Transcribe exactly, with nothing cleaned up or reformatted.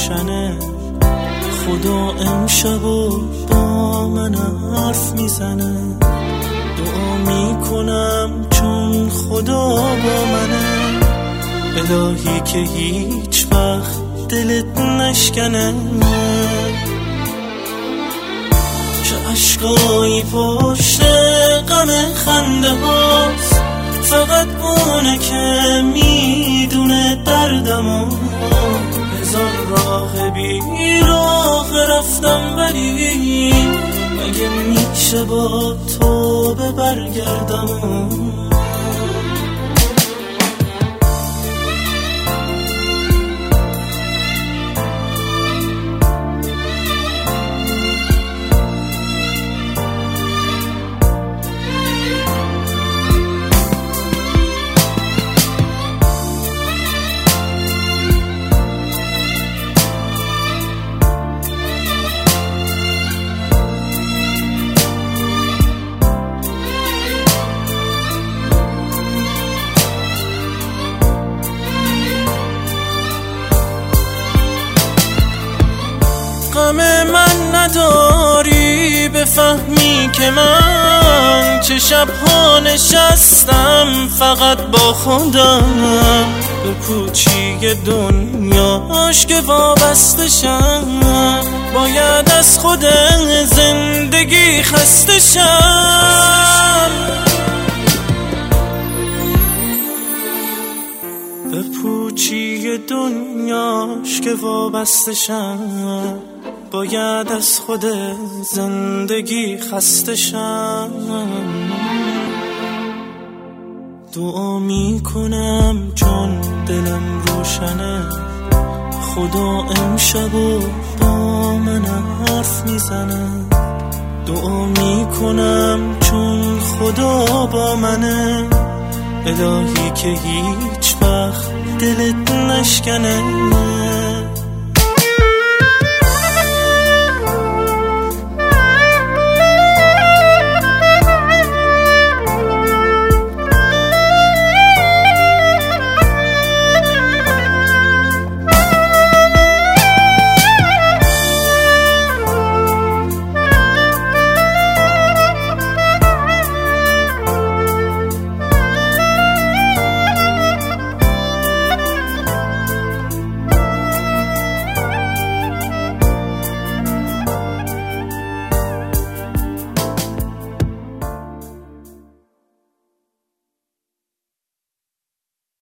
روشنه. خدا امشبو با من حرف میزنه. دعا میکنم چون خدا با منه. الهی که هیچ وقت دلت نشکنه. چه عشقایی پشت غم خنده هاست، فقط اونه که میدونه دردمو. هزار راه بی راه رفتم ولی مگه میشه با تو به برگردم. غم من نداری بفهمی که من چه شبها نشستم فقط با خودم. به پوچی دنیاش که وابسته شم، باید از خود زندگی خسته شم. به پوچی دنیاش که وابسته شم، باید از خود زندگی خسته شم. دعا میکنم چون دلم روشنه. خدا امشبو با من حرف میزنه. دعا میکنم چون خدا با منه. الهی که هیچ وقت دلت نشکنه.